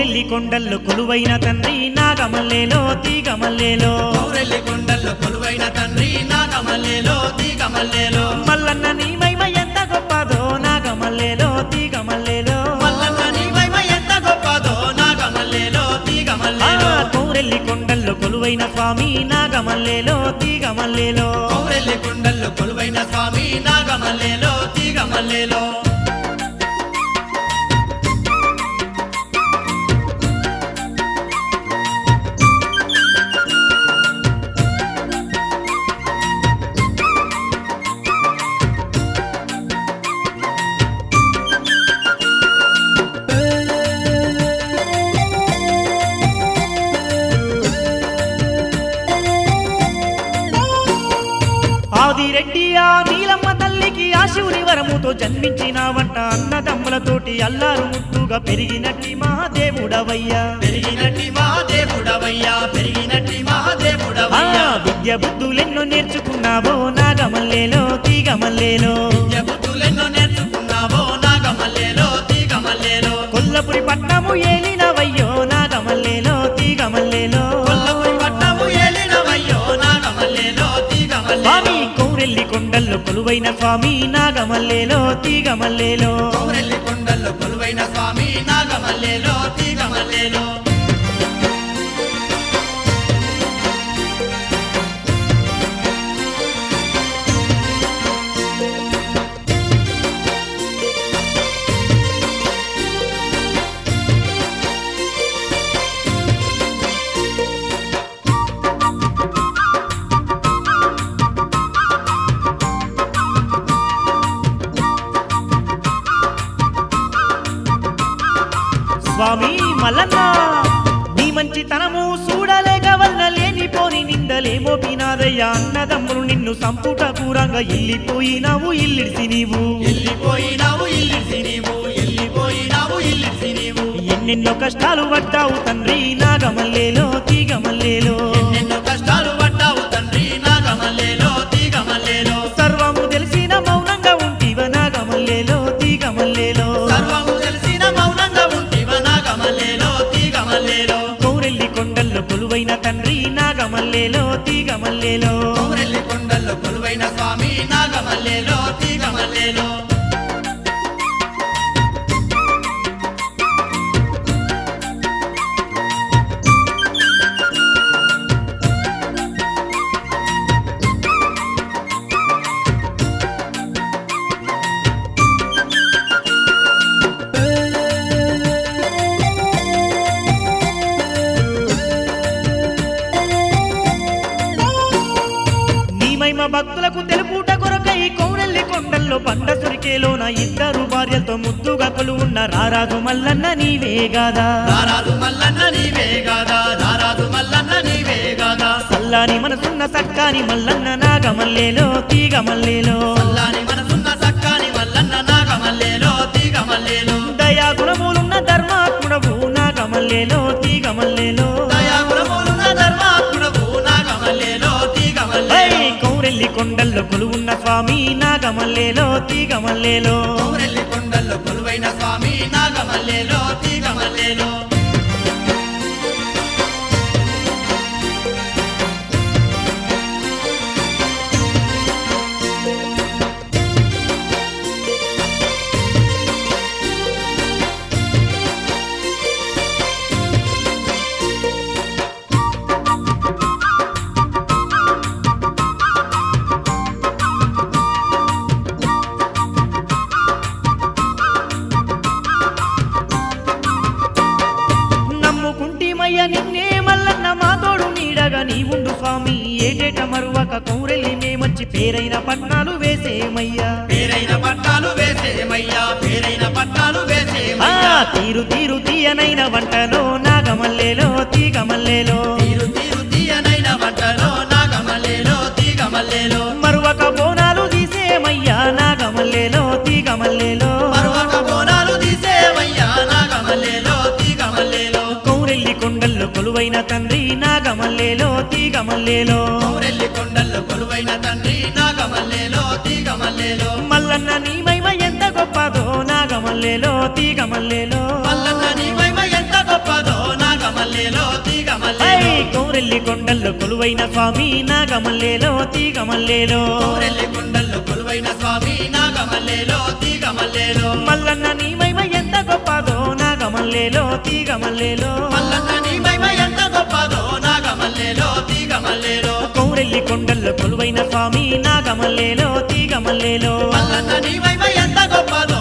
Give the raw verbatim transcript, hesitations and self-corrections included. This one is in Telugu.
కౌరెల్లి కొండల్లో కొలువైన తండ్రి నాగమల్లేలో తీగమల్లేలో కౌరెల్లి కొండల్లో కొలువైన తండ్రి నాగమల్లేలో తీగమల్లేలో మల్లన్న నీ మహిమ ఎంత గొప్పదో నాగమల్లేలో తీగమల్లేలో మల్లన్న నీ మహిమ ఎంత గొప్పదో నాగమల్లేలో తీగమల్లేలో కౌరెల్లి కొండల్లో కొలువైన స్వామి నాగమల్లేలో తీగమల్లేలో కౌరెల్లి కొండల్లో కొలువైన స్వామి నాగమల్లేలో తీగమల్లేలో ఆదిరెడ్డి ఆ నీలమ్మ తల్లికి ఆ శివుని వరముతో జన్మించినావంట అన్నదమ్ములతోటి అల్లారు ముద్దుగా పెరిగినట్టి మహాదేవుడవయ్యా పెరిగినట్టి మహాదేవుడవయ్యా పెరిగినట్టి మహాదేవుడవయ్యా విద్య బుద్ధులెన్నో నేర్చుకున్నావో నాగమల్లేలో తీగమల్లేలో విద్య బుద్ధులెన్నో నేర్చుకున్నావో నాగమల్లేలో తీగమల్లేలో కొల్లపురి పట్నము ఏలినవయ్యో నాగమల్లేలో తీగమల్లేలో కొల్లపురి పట్నము ఏలినవయ్యో నాగమల్లేలో తీగమల్లేలో స్వామి కౌరెల్లి కొండల్లో కొలువైన స్వామి నాగమల్లేలో తీగమల్లేలో కౌరెల్లి కొండల్లో కొలువైన స్వామి నాగమల్లేలో తీగమల్లేలో స్వామి మల్లన్న నీ మంచితనము చూడలేక వల్ల లేనిపోని నిందలేమో పినాదయ్యా అన్నదమ్ములు నిన్ను సంపుట కూరంగా ఎల్లిపోయినావు ఇల్లిడిసి నీవు ఎల్లిపోయినావు ఇల్లిడిసి నీవు ఎల్లిపోయినావు ఇల్లిడిసి నీవు ఎన్నెన్నో కష్టాలు పడ్డావు తండ్రి నాగమల్లేలో తీగమల్లేలో ఎన్నెన్నో కష్టాలు పడ్డావు తండ్రి నాగమల్లేలో తీగమల్లేలో సర్వము తెలిసిన మౌనంగా ఉంటివ నాగమల్లేలో తీగమల్లేలో సర్వము తెలిసిన మౌనంగా ఉంటివ నాగమల్లేలో తీగమల్లేలో కౌరెల్లి కొండల్లో కొలువైన తండ్రి నాగమల్లేలో తీగమల్లేలో కౌరెల్లి కొండల్లో కొలువైన స్వామి నాగమల్లేలో తీగమల్లేలో భక్తులకు తెలుపుట కొరకై కౌరెల్లి కొండల్లో పండ సురికేలోన ఇద్దరు భార్యలతో ముద్దుగా కొలువున్న రారాజు మల్లన్న నీవే గాదా రారాజు మల్లన్న నీవే గాదా రారాజు మల్లన్న నీవే గాదా సల్లాని మనసున్న సక్కాని మల్లన్న నాగమల్లేలో తీగమల్లేలో సల్లాని మనసున్న సక్కాని మల్లన్న నాగమల్లేలో తీగమల్లేలో దయా గుణములున్న ధర్మాత్ముడవు నాగమల్లేలో తీగమల్లేలో దయా గుణములున్న ధర్మాత్ముడవు నాగమల్లేలో తీగమల్లేలో కౌరెల్లి కొండల్లో కొలువున్న స్వామి నాగమల్లేలో తీగమల్లేలో కౌరెల్లి కొండల్లో కొలువైన స్వామి నాగమల్లేలో తీగమల్లేలో నిన్నే మల్లన్న మా తోడు నీడగా నీ ఉండు స్వామి ఏటేట మరువక కౌరెల్లి మే మంచి పేరైన పట్నాలు వేసేమయ్యా పేరైన పట్నాలు వేసేమయ్యా పేరైన పట్నాలు వేసేమయ్యా తీరు తీరు తీయనైన వంటలో నాగమల్లేలో తీగమల్లేలో తీరు తీరు తీయనైన వంటలో నాగమల్లేలో తీగమల్లేలో మరువక బోనాలు తీసేమయ్యా నాగమల్లేలో తీగమల్లేలో మరువక బోనాలు తీసేమయ్యా నాగమల్లేలో తీగమల్లేలో కౌరెల్లి కొండల్లో కొలువైన తండ్రి నాగమల్లేలో తీగమల్లేలో కౌరెల్లి కొండల్లో కొలువైన తండ్రి నాగమల్లేలో తీగమల్లేలో మల్లన్న నీ మహిమ ఎంత గొప్పదో నాగమల్లేలో తీగమల్లేలో మల్లన్న నీ మహిమ ఎంత గొప్పదో కౌరెల్లి కొండల్లో కొలువైన స్వామి నాగమల్లేలో తీగమల్లేలో కోరెల్లి కొండల్లో కొలువైన స్వామి నాగమల్లేలో తీగమల్లేలో మల్లన్న నీ మహిమ ఎంత గొప్పదో నాగమల్లేలో తీగమల్లేలో మల్లన్న నీ మహిమ ఎంత గొప్పదో నాగమల్లేలో తీగమల్లేలో కౌరెల్లి కొండల్లో కొలువైన స్వామి నాగమల్లేలో తీగమల్లేలో మల్లన్న నీ మహిమ ఎంత గొప్పదో